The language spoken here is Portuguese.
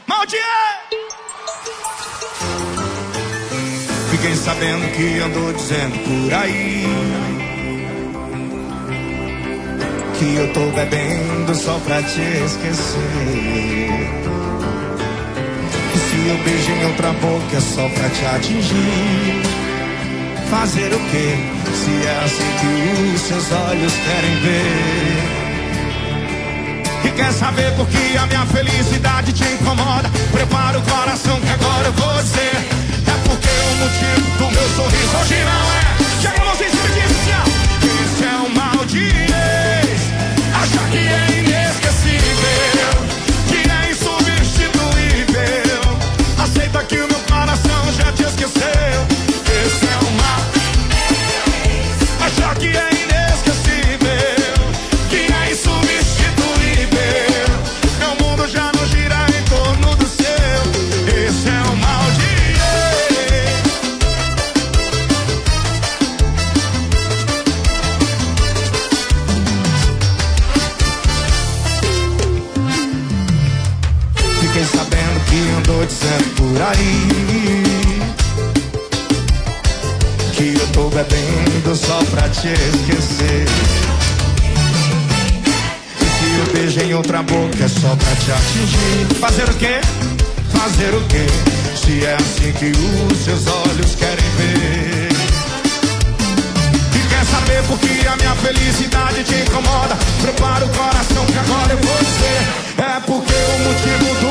Maldier! Fiquei sabendo que andou dizendo por aí que eu tô bebendo só pra te esquecer. Que se eu beijo em outra boca é só pra te atingir. Fazer o quê? Se é assim que os seus olhos querem ver. E quer saber por que a minha felicidade te incomoda? Prepara o coração que agora eu vou dizer. É porque o motivo do meu sorriso hoje não é. Chega a mãozinha e me diz assim, ó. Isso é um mal de ex. Achar que é inesquecível, que é insubstituível. Aceita que o meu coração já te esqueceu. Esse é um mal. Achar que é inesquecível, que é insubstituível. Meu mundo já não gira em torno do seu. Esse é o mal de ex. Fiquei sabendo que andou dizendo por aí que eu tô bebendo só pra te esquecer. E se eu beijo em outra boca é só pra te atingir. Fazer o quê? Fazer o quê? Se é assim que os seus olhos querem ver. E quer saber por que a minha felicidade te incomoda? Prepara o coração que agora eu vou dizer. É porque o motivo do